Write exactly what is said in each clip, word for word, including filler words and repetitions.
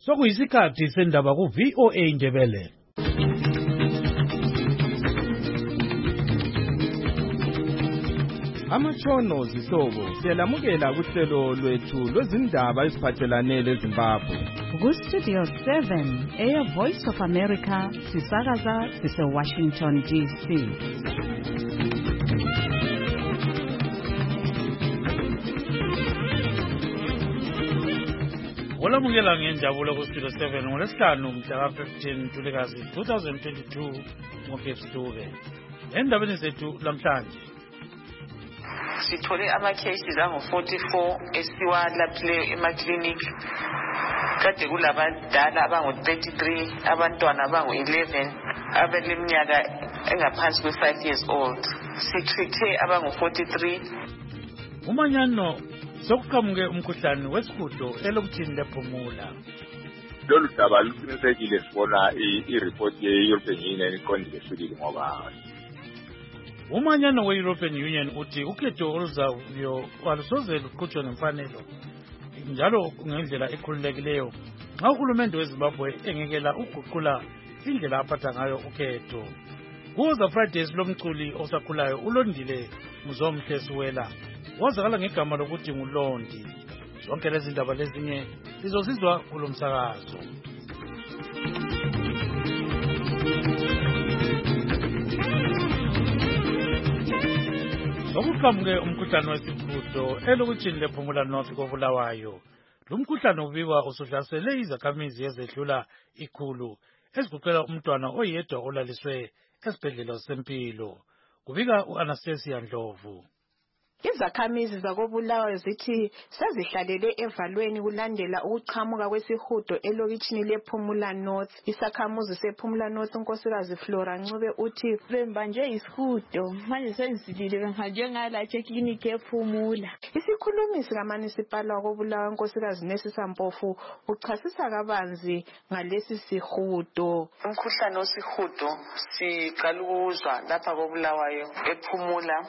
Sokuyisikhathi sendaba ku V O A Ndebele. Amatshono zihlobo siyalamukela kuhlelo lwethu lwezindaba eziphathelane leZimbabwe. Ku Studio seven, Air Voice of America, sisakaza sise Washington D C. Olamukela ngenjabulo ku Studio seven ngolesihlanu mhla fifteen Ntulikazi twenty twenty-two ngoFebruary. Endabeni zethu lamhlanje sithole ama-cases angu-forty-four esiwalaphileyo emakliniki. Kade kulabadala abangu-thirty-three, abantwana abangu-eleven, abaleminyaka engaphansi kwe-five years old. Sitreathe abangu-forty-three. Umanyano sokuqhamuke umkhuhlane wesihudo elokuthini lephumula. Lolu daba luqinisekile sibona i-report ye-European Union iqondile sibili ngoba Umanyano we-European Union uthi ukhetho oluzayo alusoze luqhutshwe ngemfanelo njalo ngendlela ekhululekileyo nxa uhulumende weZimbabwe engekela uguqula indlela aphatha ngayo ukhetho. Kuza Fridays lomculi osakhulayo uLondile Mzomhle Siwela wazakala ngegama lokuthi nguLondi. Zonke lezi ndaba lezinye sizozizwa kulomsakazo. Sokuqhamuke umkhuhlane wesihudo elokuthini lephumula North koBulawayo. Lumkhuhlane ubikwa usuhlasele izakhamizi ezedlula ikhulu ezigoqela umntwana oyedwa olaliswe esibhedlela sempilo. Kubika uAnastasia Ndlovu. Izakhamizi zakoBulawayo zithi sezihlalele evalweni kulandela ukuqhamuka kwesihudo elokitshini lePhumula North. Isakhamuzi sePhumula North unkosikazi Flora Ncube uthi bembanje isihudo manje sengizilile bengaje ngalatshe ekliniki ePhumula. Isikhulumisi kaMunicipal wakoBulawayo unkosikazi Nesisa Mpofu uchasisa kabanzi ngalesi sihudo. Umkhuhlane wesihudo siqala ukuzwa lapha koBulawayo ePhumula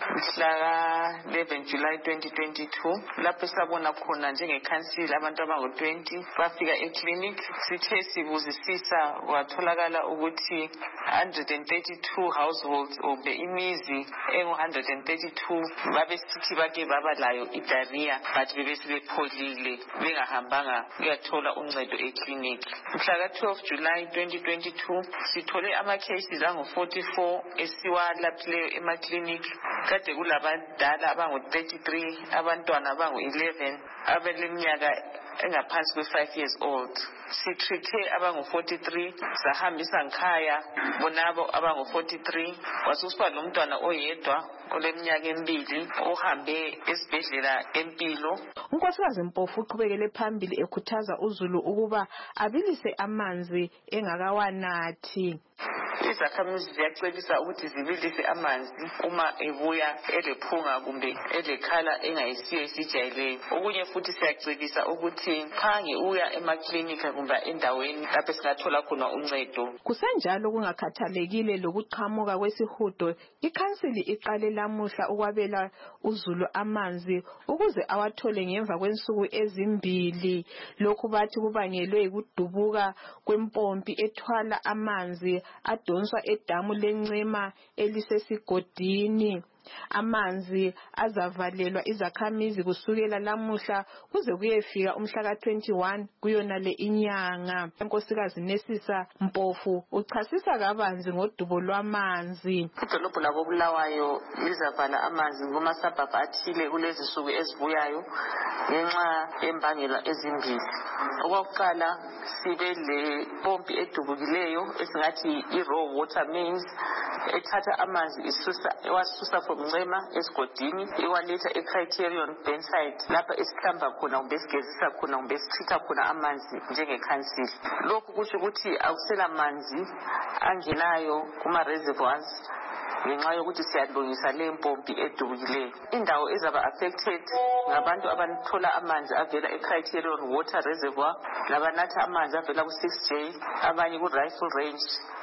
mhla eleven July twenty twenty-two. Lapho sabona khona njengekhansila abantu abangu twenty bafika eclinic. Sithe sibuzisisa kwatholakala ukuthi one hundred thirty-two households obe imizi engu one hundred thirty-two babesithi bake baba layo idiarrhea but bebesebepholile bengahambanga kuyathola uncedo eclinic. Mhla twelve July twenty twenty-two sithole ama-cases angu-forty-four esiwalaphileyo emakliniki. Kade kulabadala abangu-thirty-three, abantwana abangu-eleven, abaleminyaka engaphansi kwe-five years old. Sitreathe abangu-forty-three, sahambisa ngikhaya bonabo abangu-forty-three. Kwasusiba nomntwana oyedwa oleminyaka emibili ohambe esibhedlela empilo. Unkosikazi Mpofu uqhubekele phambili ekhuthaza uZulu ukuba abilise amanzi engakawanathi. Izakhamizi ziyacebisa ukuthi zibilise amanzi uma ebuya elephunga kumbe elekhala engayisiyo esijayeleyo. Okunye futhi siyacebisa ukuthi phange uya emaklinika kumbe endaweni lapho singathola khona uncedo. Kusenjalo kungakhathalekile lokuqhamuka kwesihudo, ikhansili iqale lamuhla ukwabela uZulu amanzi ukuze awathole ngemva kwensuku ezimbili. Lokhu bathi kubangelwe ukudubuka kwempompi ethwala amanzi adonswa edamu leNcema elisesigodini. Amanzi azavalelwa izakhamizi kusukela lamuhla kuze kuyefika umhla ka twenty-one kuyona le inyanga. Unkosikazi Nesisa Mpofu uchasisa kabanzi ngodubo lwamanzi. Idolobho lakoBulawayo lizavala amanzi kumasabhabhu athile kulezi suku ezibuyayo ngenxa yembangela ezimbili. Okokuqala sibe le pompi edubukileyo esingathi i-raw water mains ethatha amanzi isusa ewasusa from Ncema esigodini iwaletha eCriterion Benside lapha esihlamba khona kumbe esigezisa khona kumbe esichitha khona amanzi njengekhansili. Lokhu kusho ukuthi akusela manzi angenayo kuma-reservoirs ngenxa yokuthi siyalungisa le mpompi edubukileyo. Indawo ezaba affected ngabantu abanathola amanzi avela eCriterion Water Reservoir labanatha amanzi avela ku six J, abanye ku Rifle Range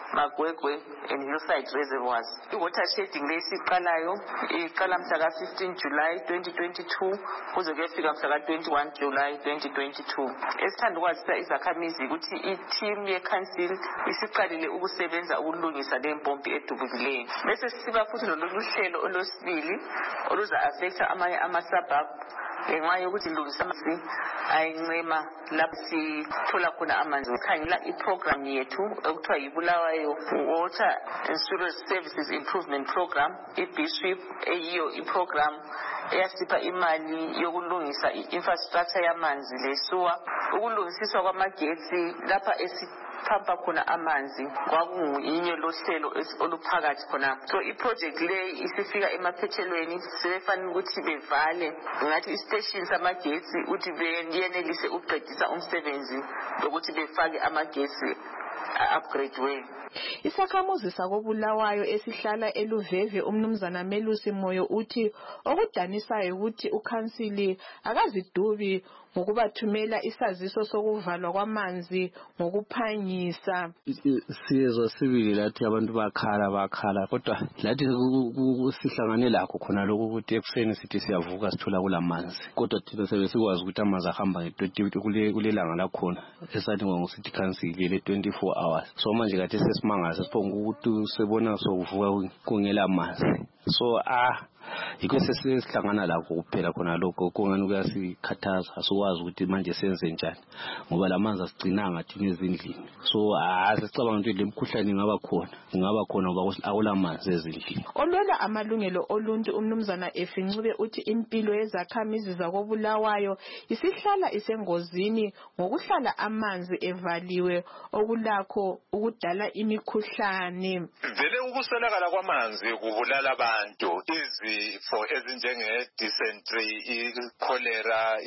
Magwegwe and Hillside Reservoirs. I-water shedding le isiqalayo iqala mhla ka-fifteen July twenty twenty-two kuze kuyefika mhla ka-twenty-one July twenty twenty-two. Esithanda ukwazisa izakhamizi ukuthi i-team ye-council isiqalile ukusebenza ukulungisa le mpompi edubukileyo. Bese siba futhi lolu hlelo olwesibili oluza-affecta amanye ama-suburb ngenxa yokuthi lungisa amanzi ayincema lapho sithola khona amanzi. Sikhangela iprogram yethu okuthiwa yiBulawayo Water and Sewage Services Improvement Program, i-B SWIP, eyiyo iprogram eyasipha imali yokulungisa i-infrastructure yamanzi lesuwa, ukulungisiswa kwamagetsi lapha esi phampa khona amanzi kwakungiyinye lohlelo oluphakathi khona. So iproject le isifika emaphethelweni sebefanele ukuthi bevale ngathi istation samagetsi uthi beyenelise ukuqedisa umsebenzi ukuthi befake amagetsi upgrade way. Isakhamuzi sakobulawayo esihlala eLuveve umnumzana Melusi Moyo uthi okudanisayo ukuthi ukhansili akazidubi ngokubathumela isaziso sokuvalwa kwamanzi ngokuphangisa. Siyezwa sibili lathi abantu bakhala bakhala kodwa lathi sihlangane lakho khona lokho ukuthi ekuseni sithi siyavuka sithola kulamanzi kodwa thina sebe sikwazi ukuthi amanzi ahamba nge-twenty kule kulelanga lakhona esathi ngosithi council le twenty-four hours. So manje kathi sesimangase siphonga ukuthi sebona sokuvuka kungela manzi. So ah yikho sesihlangana lakho kuphela khona lokho kungani kuyasikhathaza asikwazi ukuthi manje senze njani ngoba lamanzi asigcinanga thina ezindlini. So ah sicabanga ukuthi lemkhuhlane ingaba khona ingaba khona ngoba akulamanzi ezindlini. Olwela amalungelo oluntu umnumzana Efincube uthi impilo yezakhamizi zakobulawayo isihlala isengozini ngokuhlala amanzi evaliwe okulakho ukudala imikhuhlane. Vele ukuswelakala kwamanzi kubulala abantu izifo ezinjenge dysentery, i-cholera,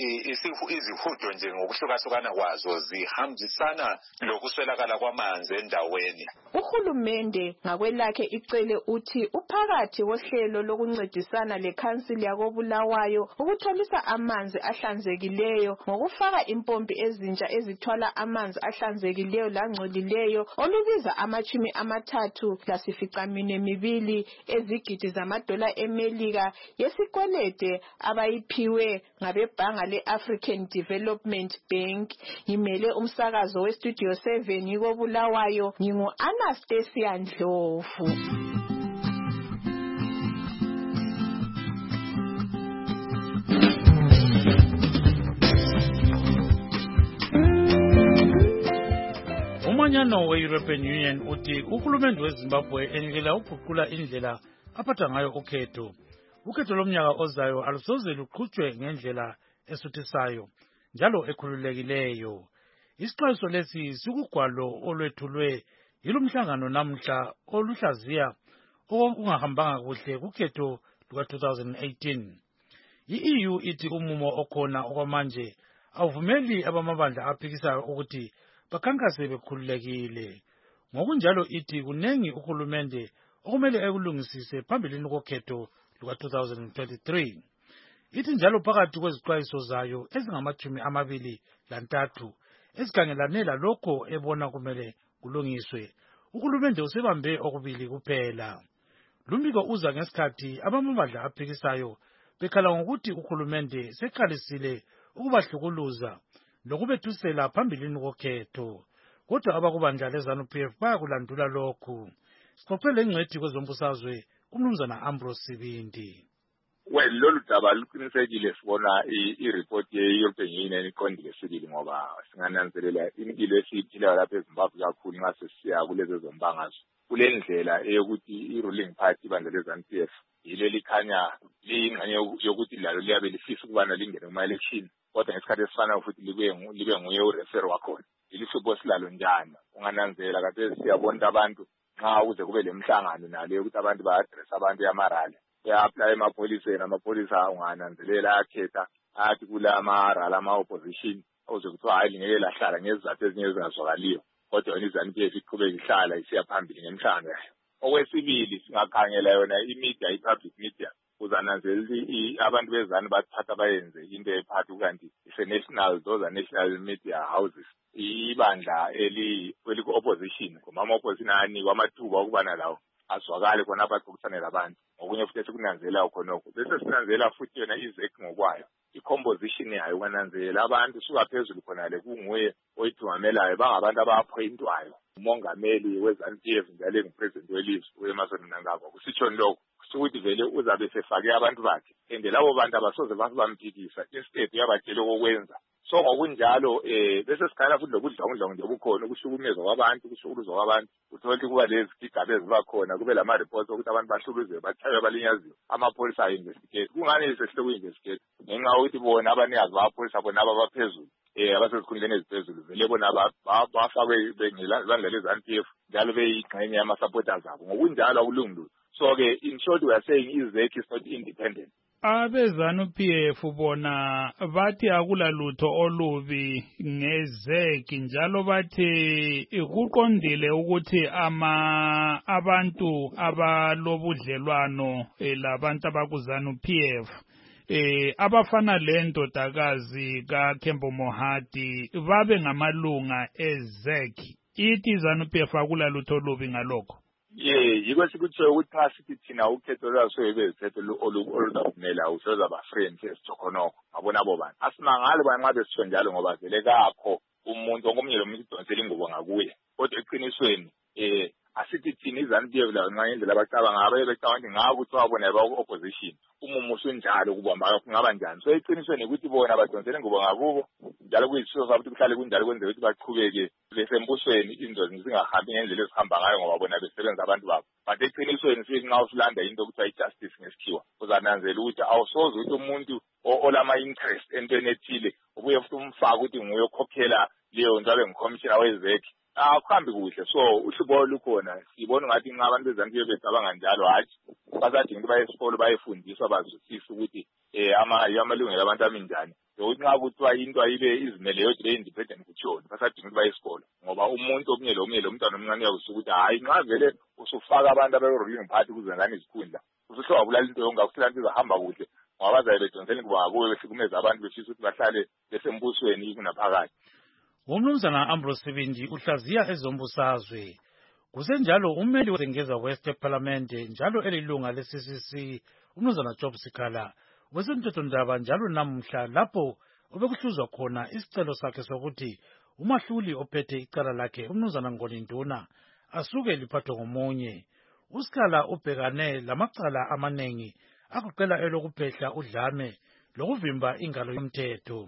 izihudo nje ngokuhlukasukana kwazo zihambisana lokuswelakala kwamanzi endaweni. Uhulumende ngakwelakhe icele uthi uphakathi wohlelo lokuncedisana lekhansili yakobulawayo ukutholisa amanzi ahlanzekileyo ngokufaka impompi ezintsha ezithwala amanzi ahlanzekileyo langcolileyo olubiza amachumi amathathu lasificamine mibili ezigidi zamadola emelika yesikwelede abayiphiwe ngabebhanga le-African Development Bank. Ngimele umsakazo we-Studio seven yikobulawayo ngingu-Anastasia Ndlovu. Umanyano we-European Union uthi uhulumende weZimbabwe enikela uguqula indlela aphatha ngayo ukhetho. Ukhetho lomnyaka ozayo alusoze luqhutshwe ngendlela esuthisayo njalo ekhululekileyo. Isixwayiso lesi sikugwalo olwethulwe yilumhlangano namhla oluhlaziya okungahambanga kuhle kukhetho luka two thousand eighteen. I-E U ithi umumo okhona okwamanje awuvumeli abamabandla aphikisayo ukuthi bakhankase bekhululekile. Ngokunjalo ithi kunengi uhulumende okumele ekulungisise phambilini kokhetho luka two thousand twenty-three. Ithi njalo phakathi kwezixwayiso zayo ezingamachumi amabili lantathu ezikhangelane lalokho ebona kumele kulungiswe, uhulumende usebambe okubili kuphela. Lumbiko uza ngesikhathi abamabandla aphikisayo bekhala ngokuthi uhulumende seqalisile ukubahlukuluza lokubethusela phambilini kokhetho. Kodwa abakubandla leZANU-P F bayakulandula lokhu. Sixoxele ingcwethi kwezombusazwe umnumzana Ambrose Sibindi. Well, lolu daba luqinisekile sibona i-report ye-European Union iqondile sibili ngoba singananzelela impilo esiyiphilayo lapha eZimbabwe kakhulu nxa sesiya kulezo zombangazwe. Kule ndlela eyokuthi i-ruling party ibandla leZANU-P F yile likhanya liyingxenye yokuthi lalo liyabe lifisa ukubana lingene kuma-election kodwa ngesikhathi esifanayo futhi libe nguye ureferi wakhona. Ilisipho silalo njalo ungananzela kade siyabona abantu nxa uze kube lemhlangano nalo yokuthi abantu ba-address abantu yamarali ya-apply emapholiseni amapholisa ungananzelela ayakhetha athi kula marali ama-opposition uze kuthiwa hayi lingeke lahlala ngezizathu ezinye ezingazwakaliyo kodwa yona iZANU-P F iqhubeka ihlala isiya phambili ngemhlangano yayo. Okwesibili singakhangela yona i-media, i-public media uzananzelela abantu bezani bathatha bayenze into ephathi kanti ise national those are national media houses ibandla eli kweliku opposition ngomama opposition ani kwamathuba okubana lawo azwakale khona abaxoxisanela abantu ngokunye futhi sekunanzela khonokho bese sinanzela futhi yona izeki ngokwayo i-composition yayo kwananzela abantu suka phezulu khona le kunguye oyithumamelayo bangabantu abaphointwayo umongameli we-ZANU P F njalo ngupresident welizwe uEmmerson Mnangagwa kusitsho lokho ukuthi vele uzabe sefake abantu bakhe and labo bantu abasoze bamphikisa instead yabatshela okwenza so ngokunjalo eh bese sikhala futhi lokudlawudlawu nje obukhona ukuhlukumezwa kwabantu ukuhlukuluzwa kwabantu uthola kuba lezi gigabe ezibakhona kube lama reports ukuthi abantu bahlukuluzwe bathaywe balinyaziwe amapholisa ayinvestigate kungani sesihle investigate ngenxa ukuthi bona abanikazi bapholisa bona abaphezulu eh abasesikhundleni eziphezulu vele bona bafakwe bengilazandla lezANU P F njalo beyingxenye yama supporters abo ngokunjalo akulungile so ke in short we are saying izek is not independent. Abezanu P F bona bathi akulalutho olubi ngezeki njalo bathi kuqondile ukuthi ama abantu abalobudlelwano labantu abakuzanu P F eh abafana lendodakazi kaKhembo Mohadi babe ngamalunga ezeki ithi ZANU P F akulalutho olubi ngalokho. Yeah, yiko sikuthiwe ukuthi xa sithi thina ukhetho lwaso ebezithethe oluzavumela usoza abafriends esithokhonokho ngabona abo bantu asimangale banxa besitsho njalo ngoba vele kakho umuntu onkomnye lo muntu udonsela ingubo ngakuye kodwa eqinisweni eh asithi thina iZANU P F la nxa indlela abacabanga ngabe becabanga ngabe ukuthi wabona ba opposition umumo usunjalo kubamba kungaba njani so eqinisweni ukuthi bona badonsela ingubo ngakubo njalo kuyisiso sabuthi kuhlale kunjalo kwenzeka ukuthi baqhubeke besembusweni inzozi zingahambi ngendlela ezihamba ngayo ngoba bona besebenza abantu babo but eqinisweni sithi nxa usilanda into okuthiwa i-justice ngesikhiwa uzananzela ukuthi awusoze ukuthi umuntu olama interest entweni ethile ubuye futhi umfaka ukuthi nguye okhokhela leyo nto abe ngicommissioner wezeki akuhambi kuhle so uhlubo lukhona sibona ngathi nxa abantu bezantu becabanga njalo hatshi basadinga ukuthi baye esikolo bayefundiswa bazwisise ukuthi eh amalungelo abantu aminjani ukuthi nxa kuthiwa into ayibe izimele yodwa be-independent kutshoni basadinga ukuthi baye esikolo ngoba umuntu omnye lomnye lo mntwana omncane uyakusuka ukuthi hayi nxa vele usufaka abantu abe-ruling party kuze ngani izikhundla usuhloba bulala into yonke akuthela nto izahamba kuhle ngoba bazabe bedonsela ingubo ngakuwe behlukumeza abantu befisa ukuthi bahlale besembusweni kunaphakathi. Umnumzana Ambrose Sibindi uhlaziya ezombusazwe kusenjalo ummeli wezengeza West eParliament njalo elilunga le-C C C umnumzana Job Sikhala wesemthethondaba njalo namuhla lapho obekuhluzwa khona isicelo sakhe sokuthi umahluli ophethe icala lakhe umnumzana Ngoni Nduna asuke liphathwe ngomunye. uSikhala ubhekane lamacala amanengi akuqela elokuphehla udlame lokuvimba ingalo yomthetho.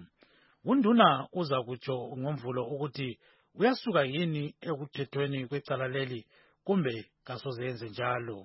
uNduna uza kutsho ngomvulo ukuthi uyasuka yini ekuthethweni kwecala leli kumbe kasoze yenze njalo.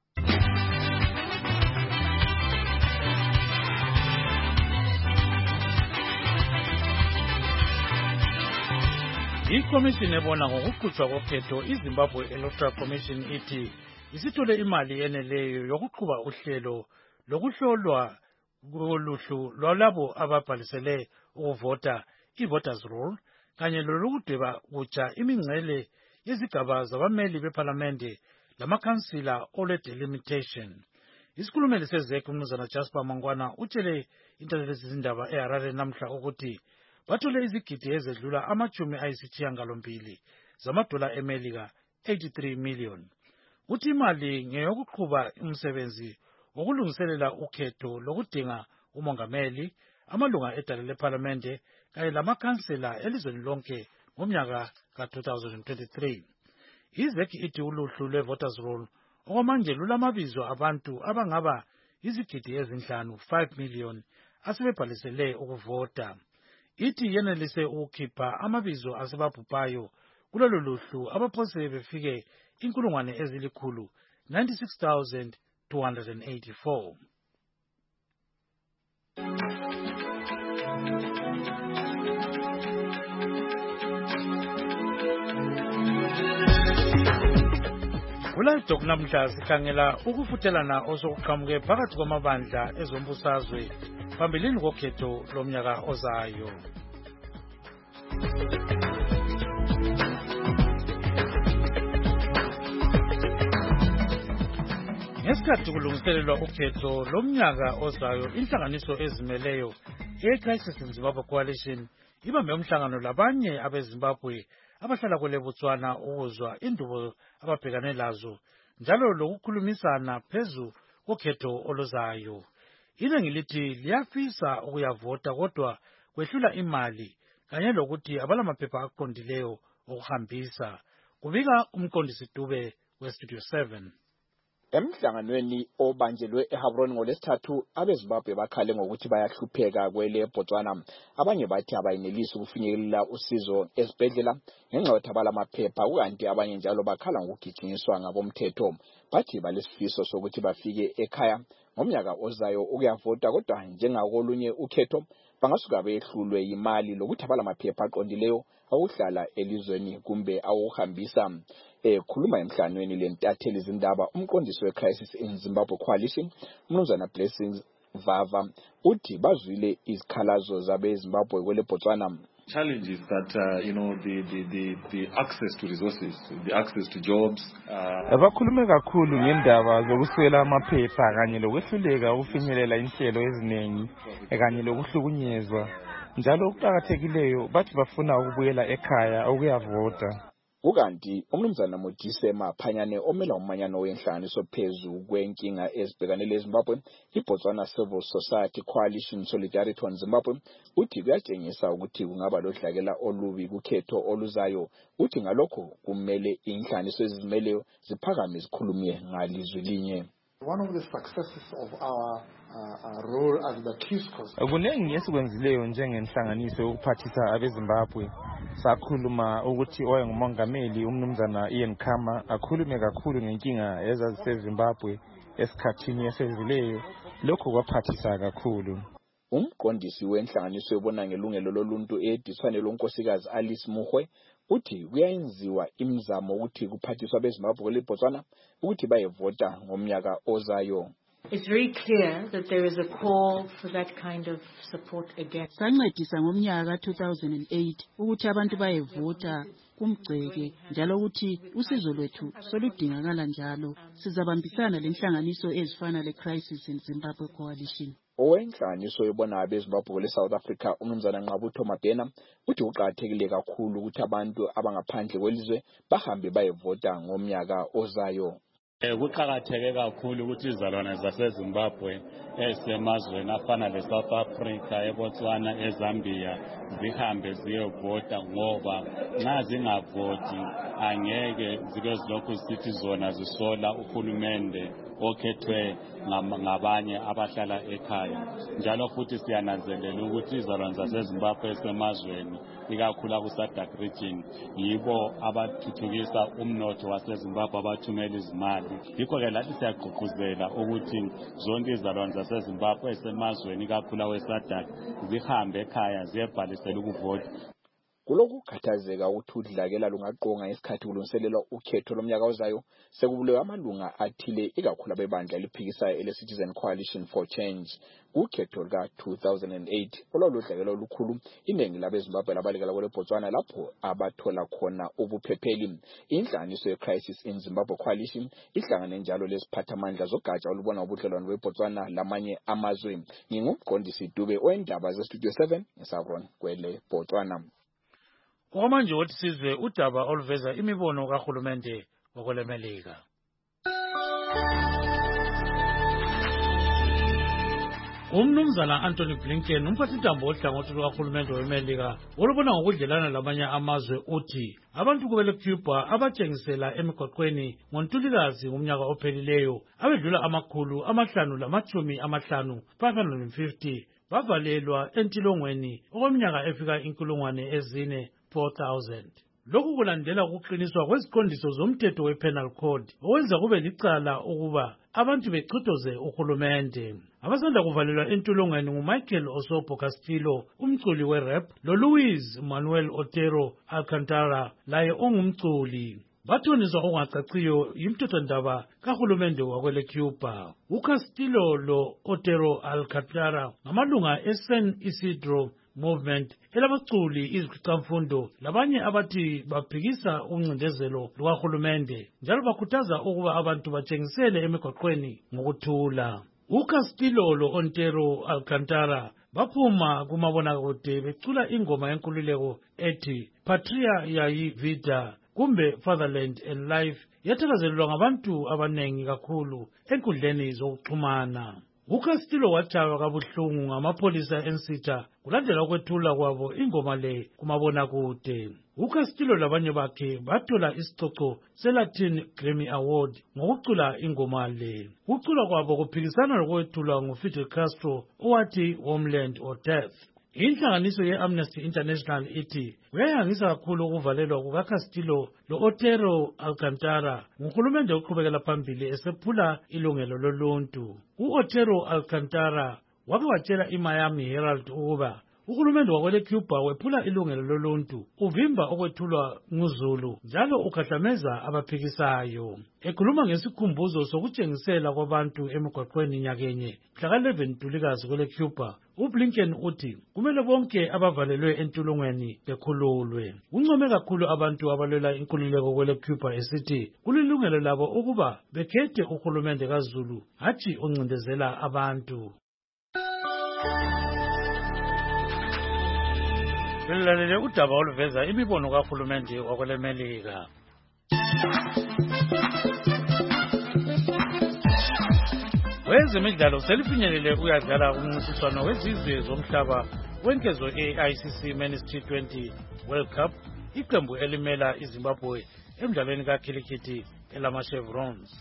iCommission ebona ngokuqhutshwa kokhetho iZimbabwe Electoral Commission ithi isithole imali eneleyo yokuqhuba uhlelo lokuhlolwa koluhlu lwalabo ababhalisele ukuvota i-voters roll kanye lokudweba kutsha imingcele yezigaba zabameli beParlamente lamakhansila ole delimitation. Isikhulumeli sezeki umnumzana Jasper Mangwana utshele intatheli-zindaba eHarare namhla ukuthi bathole izigidi ezedlula amachumi ayisithiyangalombili zamadola eMelika eighty-three million. Uthi imali ngeyokuqhuba umsebenzi wokulungiselela ukhetho lokudinga umongameli amalunga edale leParlamente kanye lamakhansela elizweni lonke ngomnyaka ka two thousand twenty-three. Izeki ithi uluhlu lwe-voters roll okwamanje lulamabizo abantu abangaba izigidi ezinhlanu five million asebebhalisele ukuvota. Ithi yenelise ukukhipha amabizo asebabhubhayo kulolu luhlu abaphose befike inkulungwane ezilikhulu ninety-six thousand two hundred eighty-four. Kulayidok namhla sikhangela ukufuthelana osokuqhamuke phakathi kwamabandla ezombusazwe phambilini kokhetho lomnyaka ozayo. Ngesikhathi kulungiselelwa ukhetho lomnyaka ozayo, inhlanganiso ezimeleyo e-Crisis in Zimbabwe Coalition ibambe umhlangano labanye abeZimbabwe abahlala kwele Botswana ukuzwa indubo ababhekane lazo njalo lokukhulumisana phezu kokhetho oluzayo. Iningi lithi liyafisa ukuyavota kodwa kwehlula imali kanye lokuthi abalamaphepha aqondileyo okuhambisa. Kubika umqondisi Dube weStudio seven. Emhlanganweni obanjelwe eHabron ngolesithathu, abeZimbabwe bakhale ngokuthi bayahlupheka kwele Botswana. Abanye bathi abayinelisi ukufinyelela usizo esibhedlela ngenxa yokuthi abalamaphepha, kukanti abanye njalo bakhala ngokugijinyiswa ngabomthetho. Bathi balesifiso sokuthi bafike ekhaya ngomnyaka ozayo ukuyavota, kodwa njengakolunye ukhetho bangasuka behlulwe imali lokuthi abalamaphepha aqondileyo awuhlala elizweni kumbe awuhambisa. Ekhuluma emhlanganweni lentatheli izindaba, umqondisi we-Crisis in Zimbabwe Coalition uMnumzana Blessings Vava uthi bazwile izikhalazo zabeZimbabwe kwele Botswana. Challenge is that uh, you know the, the the the access to resources, the access to jobs. Abakhulume kakhulu ngendaba zokuswela amaphepha kanye lokwehluleka ukufinyelela inhlelo eziningi kanye lokuhlukunyezwa. Njalo okuqhakathekileyo bathi bafuna ukubuyela ekhaya ukuyavota. Ukanti uMnumzana Modise Maphanyane omela umanyano wenhlanganiso phezu kwenkinga ezibhekane leZimbabwe, iBotswana Civil Society Coalition Solidarity on Zimbabwe, uthi kuyatshengisa ukuthi kungaba lodlakela olubi kukhetho oluzayo. Uthi ngalokho kumele inhlanganiso ezizimeleyo ziphakame zikhulume ngalizwi linye. One of the successes of our uh, uh, role as the Peace Corps. Kunengi esikwenzileyo njengenhlanganiso yokuphathisa abeZimbabwe. Sakhuluma ukuthi oyengumongameli uMnumzana Ian Khama akhulume kakhulu ngenkinga ezaziseZimbabwe esikhathini esedluleyo. Lokho kwaphathisa kakhulu. Umqondisi wenhlanganiso ebona ngelungelo loluntu ediswane lonkosikazi Alice Muhwe uthi kuyenziwa imizamo ukuthi kuphathiswa abeZimbabwe leBotswana ukuthi bayevota ngomnyaka ozayo. It's very clear that there is a call for that kind of support again. Sancedisa ngomnyaka two thousand eight ukuthi abantu bayevota kumgceke njalo ukuthi usizo lwethu soludingakala njalo. Sizabambisana lenhlanganiso ezifana leCrisis in Zimbabwe Coalition. Owenhlanganiso ebona abeZimbabwe leSouth Africa uMnumzana Nqabutho Mabhena uthi uqhakathekile kakhulu ukuthi abantu abangaphandle kwelizwe bahambe bayevota ngomnyaka ozayo. Kuqhakatheke kakhulu ukuthi izalwane zaseZimbabwe esemazweni afana leSouth Africa, eBotswana, eZambia zihambe ziyevota ngoba nxa zingavoti angeke zike zilokhu zithi zona zisola uhulumende okhethwe ngabanye abahlala ekhaya. Njalo futhi siyananzelela ukuthi izalwane zaseZimbabwe esemazweni ikakhulu ku-SADC region yibo abathuthukisa umnotho waseZimbabwe, abathumela izimali. Yikho-ke lathi siyagqugquzela ukuthi zonke izalwane zaseZimbabwe esemazweni ikakhulu awe-SADC zihambe ekhaya ziyebhalisela ukuvota. Kulokukhathazeka ukuthi udlakela lungaqonga isikhathi kulungiselelwa ukhetho lomnyaka ozayo, sekubulewe amalunga athile ikakhulu abebandla eliphikisayo ele-Citizen Coalition for Change. Ukhetho luka two thousand eight olwaludlakela olukhulu, iningi labeZimbabwe labalekela kwele Botswana lapho abathola khona ubuphepheli. Inhlanganiso ye-Crisis in Zimbabwe Coalition ihlangane njalo leziphathamandla zogatsha olubona ubudlelwano beBotswana lamanye amazwe. Ngingumqondisi Dube oendaba zeStudio seven eSavron kwele Botswana. Okwamanje wothi sizwe udaba oluveza imibono kahulumende wakwelemelika. Umnumzana Anthony Blinken umphathintambo ohlangothi lukahulumende weMelika olubona ngokudlelana lamanye amazwe uthi abantu kubele Cuba abatshengisela emigwaqweni ngoNtulikazi ngomnyaka ophelileyo abedlula amakhulu amahlanu lamatshumi amahlanu five hundred fifty bavalelwa entilongweni okweminyaka efika inkulungwane ezine four thousand. Lokhu kulandela ukuqiniswa kweziqondiso zomthetho wePenal Code owenza kube licala ukuba abantu bechithoze uhulumende. Abasanda kuvalelwa entulongweni nguMichael Osopo Castillo, umculi werap, loLuis Manuel Otero Alcantara, laye ongumculi. Bathoniswa okungacaciyo yimthethwandaba kahulumende wakwele Cuba. uCastillo lo Otero Alcantara ngamalunga eSan Isidro Movement elabaculi izikhicamfundo labanye abathi baphikisa uncindezelo lukahulumende njalo bakhuthaza ukuba abantu batshengisele emigwaqweni ngokuthula. uCastillo lo-Ontero Alcantara baphuma kumabonakude becula ingoma yenkululeko ethi Patria y Vida kumbe Fatherland and Life yathakazelelwa ngabantu abanengi kakhulu enkundleni zokuxhumana. uCastillo watshaywa kabuhlungu ngamapholisa ensitha kulandela ukwethula kwabo ingoma le kumabonakude. uCastillo labanye bakhe bathola isicoco seLatin Grammy Award ngokucula ingoma le. Ukucula kwabo kuphikisana lokwethulwa nguFidel Castro owathi Homeland or Death. Inhlanganiso ye-Amnesty International ithi kuyayangisa kakhulu ukuvalelwa kukaCastillo lo-Otero Alcantara nguhulumende oqhubekela phambili esephula ilungelo loluntu. u-Otero Alcantara wake watshela iMiami Herald ukuba uhulumende wakwele Cuba wephula ilungelo loluntu, uvimba okwethulwa nguZulu njalo ukhahlameza abaphikisayo. Ekhuluma ngesikhumbuzo sokutshengisela kwabantu emigwaqweni nyakenye mhla ka-eleven Ntulikazi kwele Cuba, uBlinken uthi kumele bonke abavalelwe entulungweni bekhululwe. Uncome kakhulu abantu abalwela inkululeko kwele Cuba esithi kulilungelo labo ukuba bekhethe uhulumende kaZulu hatshi oncindezela abantu. Belalele udaba oluveza imibono kahulumende wakwele Melika. Wezemidlalo selifinyelele uyadlala umncintiswano wezizwe zomhlaba wenkezo e-I C C Men's T twenty World Cup, iqembu elimela iZimbabwe emdlalweni kakhilikithi elama-Chevrons.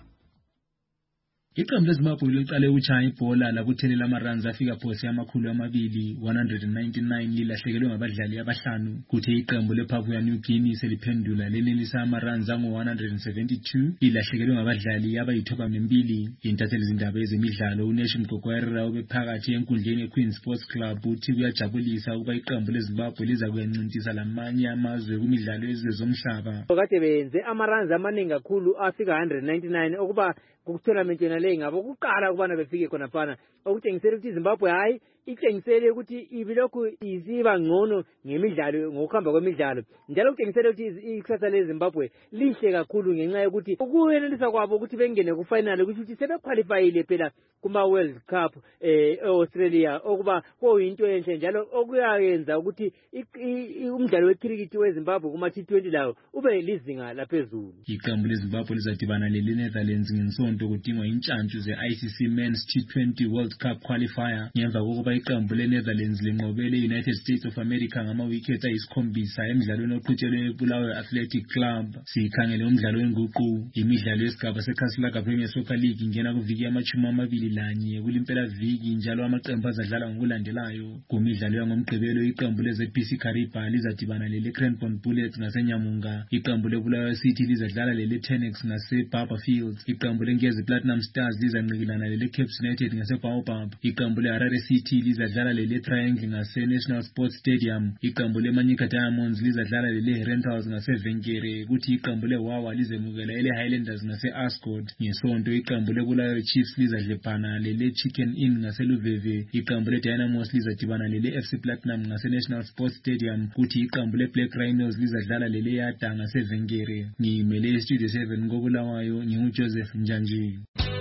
Iqembu leZimbabwe liqale ukutshaya ibhola labuthelela amaruns afika phose amakhulu amabili one hundred ninety-nine lilahlekelwe ngabadlali abahlanu, kuthi iqembu lePapua New Guinea seliphendula lenelisa amaruns angu one hundred seventy-two lilahlekelwe ngabadlali abayithoba mbili. Intatheli zindaba ezemidlalo uNation Mgogwera obephakathi enkundleni eQueen Sports Club uthi kuyajabulisa ukuba iqembu leZimbabwe liza kuyancintisa lamanye amazwe kumidlalo yezizwe zomhlaba. Kade benze amaruns amaningi kakhulu afika one hundred ninety-nine okuba kutournament yona le ngabo ukuqala kubana befike khona phana okutshengisela ukuthi iZimbabwe hayi itshengisele ukuthi ibilokhu iziba ngcono ngemidlalo ngokuhamba kwemidlalo, njalo kutshengisela ukuthi ikusasa leZimbabwe lihle kakhulu ngenxa yokuthi ukuyenelisa kwabo ukuthi bengene ku final ukuthi sebequalifyile phela kuma World Cup eh Australia okuba kuyinto enhle njalo okuyayenza ukuthi umdlalo wecricket weZimbabwe kuma T twenty lawo ube lizinga laphezulu. Iqembu leZimbabwe lizadibana leNetherlands ngesonto kudingwa intshantshu ze-I C C Men's T twenty World Cup qualifier ngemva kokuba iqembu leNetherlands linqobele United States of America ngama-wicket ayisikhombisa emidlalweni oqhutshelwe eBulawayo Athletic Club. Sikhangele umdlalo wenguqu, imidlalo yesigaba seCastle Premier Soccer League ingena kuviki yamachumi amabili lanye kulimpela viki njalo amaqembu azadlala ngokulandelayo. Kumidlalo yangomgqibelo iqembu leZ P C Kariba lizadibana lele-Cranbourne Bullets ngaseNyamunga, iqembu leBulawayo City lizadlala lele-Tenex ngase-Barberfields, iqembu leNgezi Platinum Stars lizanqikilana lele-Cape United ngase-Baobab, iqembu le-Harare City lizadlala lele-Triangle ngase-National Sports Stadium, iqembu le-Manyika Diamonds lizadlala lele-Rentals ngase-Venkere, kuthi iqembu le-Wawa lizemukela ele-Highlanders ngase-Ascot. Ngesonto iqembu leBulawayo Chiefs lizadlephana lele-Chicken Inn ngase-Luveve, iqembu le-Dynamos lizadibana lele-F C Platinum ngase-National Sports Stadium, kuthi iqembu le-Black Rhinos lizadlala lele-Yada ngase-Venkere. Ngimele Studio seven koBulawayo, nginguJoseph Njanji.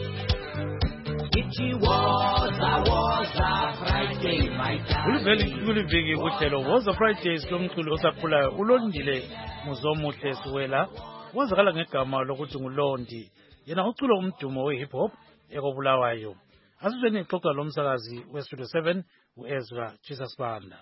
Kuliviki kuhlelo Woza Fridays lomculo osakhulayo uLondile Muzomuhle Siwela wazakala ngegama lokuthi nguLondi, yena uculo umdumo we-hip hop ekoBulawayo. Asizweni ixoxa lomsakazi weStudio seven uEzra Jesus Banda.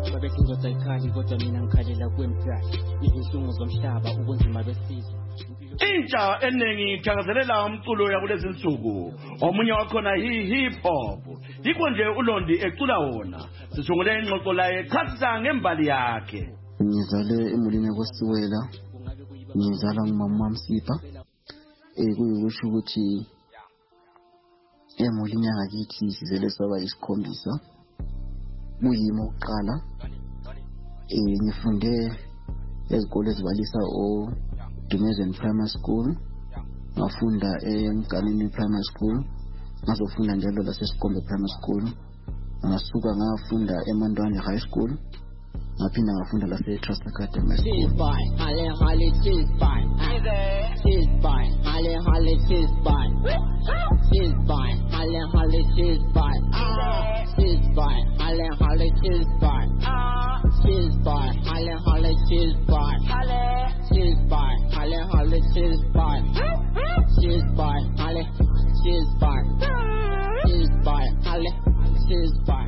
Kodwa mina ngikhalela kwempilo, izinhlungu zomhlaba, ubunzima besizwe. intsha eningi ithakazelela umculo yakulezi insuku omunye wakhona hi hip hop yikho nje uLondi ecula wona sisungule ingxoxo la echazisa ngembali yakhe. Ngizale emulini yakwasiwela ngizala ngumama Msipha eh kuyikusho ukuthi emulini yakithi sizele saba isikhombisa kuyimo oqala eh ngifunde ezikole ezibalisa o Dumezweni Primary School ngafunda eMganini Primary School ngazofunda njalo laseSikombe Primary School ngasuka ngafunda eMandwane High School ngaphinda ngafunda lase-Trust Academy School. Hale hale Tisby Tisby hale hale Tisby Tisby hale hale Tisby Tisby hale hale Tisby Tisby hale hale Tisby Tisby hale hale Tisby Tisby hale Tisby Tisby hale Tisby.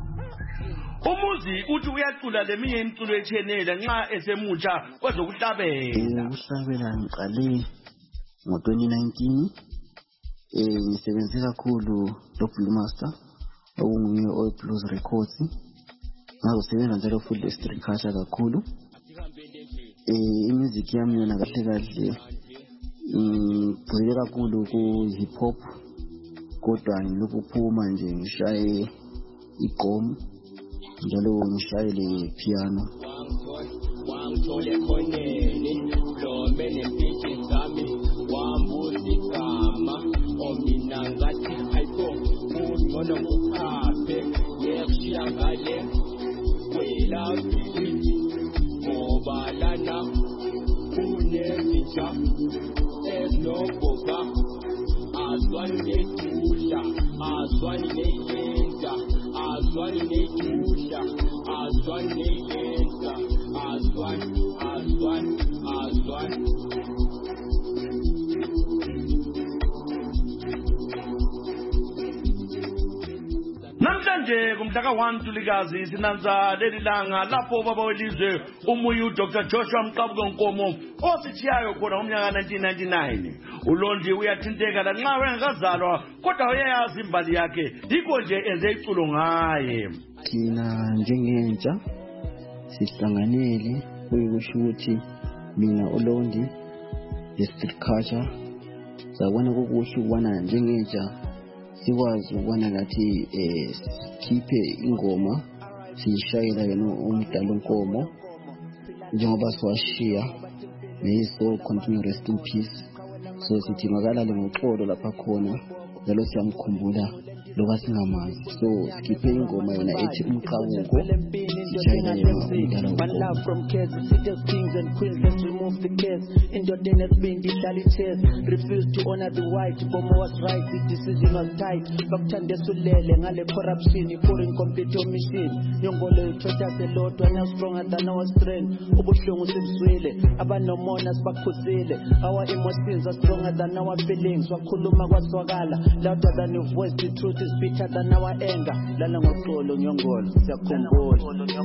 Umuzi uthi uyacula leminye imculo etshenela nxa esemutsha kwezokuhlabela. Ukuhlabela ngiqale ngo twenty nineteen eh ngisebenze kakhulu lo Blue Master okunguye o Blues Records ngazosebenza njalo full street culture kakhulu eh imusic yami yona kahle kahle ngigxile kakhulu ku hip hop kodwa ngilokuphuma nje ngishaye igqom njalo ngishayele piano. Wangithole khoneni Mhlombe nempiki zami wambuza igama omina ngathi ayikho ungcono ngokhaphe yekushiya ngale kwelafiki ngoba lana kunezitsha ezinogoga azwani nekudla azwani neyenza azwani nekudla azwani neyenza azwani azwani azwani. Namhlanje kumhla ka one Ntulikazi sinanza leli langa lapho baba welizwe umuyu Doctor Joshua Mqabuka Nkomo osithiyayo khona ngomnyaka nineteen ninety-nine. uLondi uyathinteka lanxa wengakazalwa kodwa uyayazi imbali yakhe yikho nje enze iculo ngaye. Thina njengentsha sihlanganele kuyikusho ukuthi mina uLondi the street culture sabona kukuhle ukubana njengentsha sikwazi ukubona ngathi eh sikhiphe ingoma siyishayela yena umdalo Nkomo njengoba siwashiya may so continue rest in peace. So sithi makalale ngoxolo lapha khona njalo siyamkhumbula loba singamazi so sikhiphe ingoma yona ethi umqabuko sishayela yena umdalo Nkomo. From kids, cities, kings and queens, let's remove the kids. In your dinner, being the shally chairs, refuse to honor the white. Bomo was right, the decision was tight. Baktan de sulele, ngale corruption, foreign computer machine. Yongole, church as a lot, when I'm stronger than our strength. Ubushungu simswele, abano monas bakuzele. Our emotions are stronger than our feelings. Wakuluma waswagala, louder than your voice, the truth is bitter than our anger. Lala ngokolo nyongolo, siyakumbula.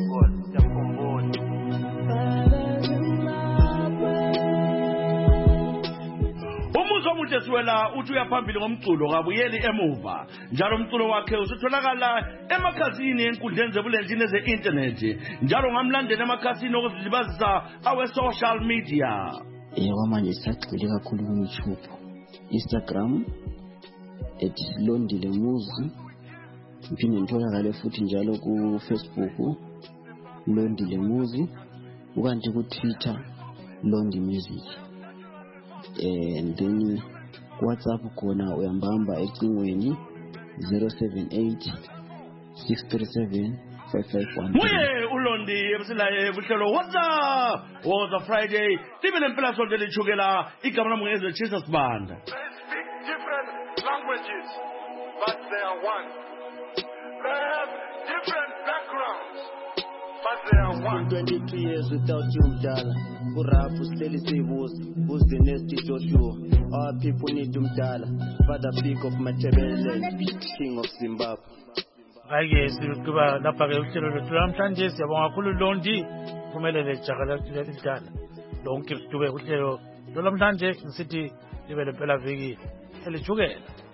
Umuzwa omude siwela uthi uyaphambili ngomculo kabuyeli emuva njalo umculo wakhe usitholakala emakhasini enkundleni zebulenjini ze-internet njalo ngamlandela emakhasini okuzilibazisa awe-social media. Eh wamanje sisagxile kakhulu ku YouTube, Instagram at Londile Muzi, ngiphinde ngitholakale futhi njalo ku Facebook Londile Muzi, ukanti ku Twitter Londi Music. Eh and then WhatsApp khona uyambamba ecingweni zero seven eight six three seven five five one. Muye uLondi ebisilaye buhlelo WhatsApp was a Friday libe nempela sonke lichukela igama lami ngezwe Jesus Banda. Different languages but they are one. They have different backgrounds but they are one. twenty-two years without you mdala urafu still sibuza who's the next Joshua. Our people need umdala father big of Matebele king of Zimbabwe. Ake sikuba lapha ke uhlelo lwethu namhlanje siyabonga kakhulu Londi phumelele jakala lidala lonke sitube uhlelo Lolamhlanje ngisithi libe lempela viki elijukela.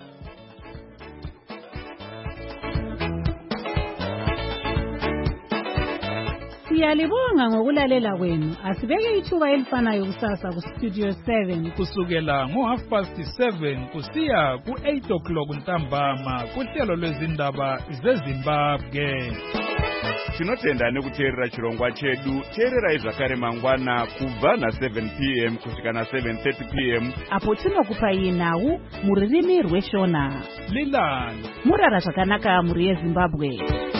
Siyalibonga ngokulalela kwenu. Asibeke ithuba elifanayo kusasa ku Studio seven kusukela ngo half past seven kusiya ku eight o'clock ntambama kuhlelo lwezindaba zeZimbabwe. Tinotenda nekuteerera chirongwa chedu. Teererai zvakare mangwana kubva na seven p m kusvika na seven thirty p m apo tinokupai nhau muririmi rweshona. Lilani murara zvakanaka muri yeZimbabwe.